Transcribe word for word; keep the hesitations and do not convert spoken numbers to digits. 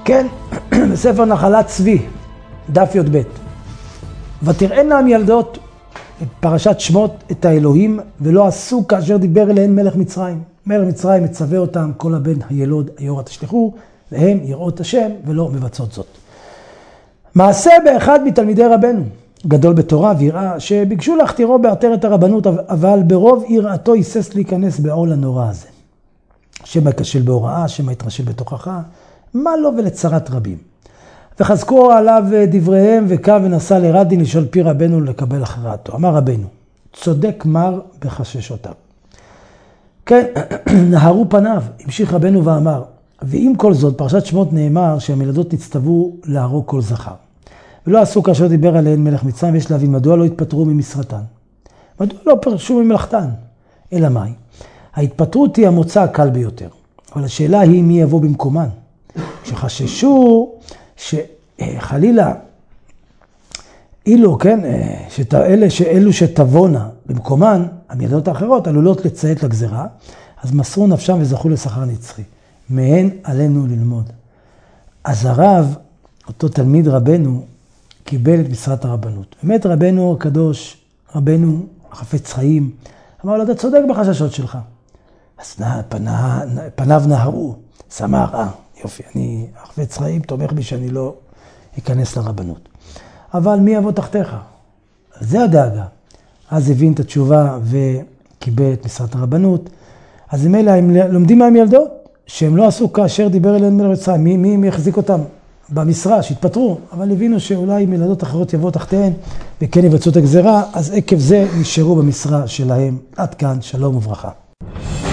כן, בספר נחלת צבי, דף י"ב. ותראינה המילדות פרשת שמות את האלוהים, ולא עשו כאשר דיבר אליהן מלך מצרים. מלך מצרים מצווה אותם, כל הבן הילוד היורה תשלחו, והם יראות השם ולא מבצעות זאת. מעשה באחד מתלמידי רבנו, גדול בתורה ויראה, שביקשו להכתירו בעטרת הרבנות, אבל ברוב יראתו היסס להיכנס בעול הנורא הזה. שמא יקשל בהוראה, שמא יתרשל בתוכחה, מה לו ולצרת רבים. וחזקו עליו דבריהם וקם ונסע לרדין לשאול פי רבנו לקבל הכרעתו. אמר רבנו, צודק מר בחששותיו. כן, נהרו פניו, המשיך רבנו ואמר, ועם כל זאת, פרשת שמות נאמר שהמילדות נצטוו להרוג כל זכר. ולא עשו כאשר דיבר עליהן מלך מצרים, ויש להבין מדוע לא התפטרו ממשרתן. מדוע לא פרשו ממלכתן? אלא מאי? ההתפטרות היא המוצא הקל ביותר. אבל השאלה היא מי יבוא במקומן. כשחששו שחלילה, אילו, כן, שאלה, שאלו שתבונה במקומן, המילדות האחרות עלולות לציית לגזרה, אז מסרו נפשם וזכו לשכר נצחי. מהן עלינו ללמוד. אז הרב, אותו תלמיד רבנו, קיבל את משרת הרבנות. באמת רבנו הקדוש, רבנו החפץ חיים, אמר לו, אתה צודק בחששות שלך. אז פנה, פניו נהרו, שמח, אה, יופי, אני החפץ חיים, תומך בי שאני לא אכנס לרבנות. אבל מי יבוא תחתיך? זה הדאגה. אז הבין את התשובה וקיבל את משרת הרבנות. אז הם אלה, הם לומדים מהם ילדות, שהם לא עשו כאשר דיבר אליהם מלך מצרים. מי, מי, מי יחזיק אותם במשרה, שהתפטרו, אבל הבינו שאולי מילדות אחרות יבואו תחתיהן וכן יבצעו את הגזרה, אז עקב זה נשארו במשרה שלהם. עד כאן, שלום וברכה.